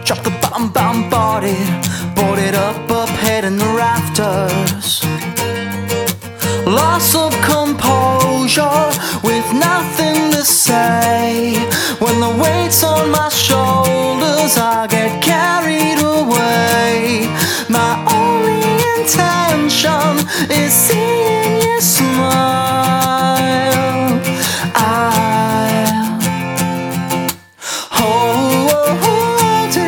Drop the bottom, bound, board it up head in the rafters. Loss of composure with nothing to say. When the weight's on my shoulders, I get carried away. My only intention is